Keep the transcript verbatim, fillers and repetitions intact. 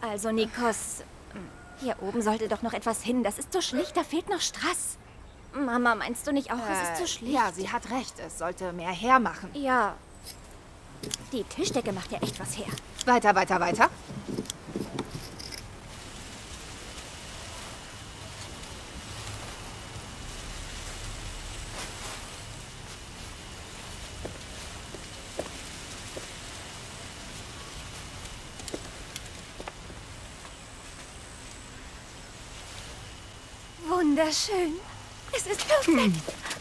Also, Nikos, hier oben sollte doch noch etwas hin. Das ist so schlicht, da fehlt noch Strass. Mama, meinst du nicht auch, es ist Äh, zu schlicht? Ja, sie hat recht. Es sollte mehr hermachen. Ja. Die Tischdecke macht ja echt was her. Weiter, weiter, weiter. Wunderschön. Es ist perfekt.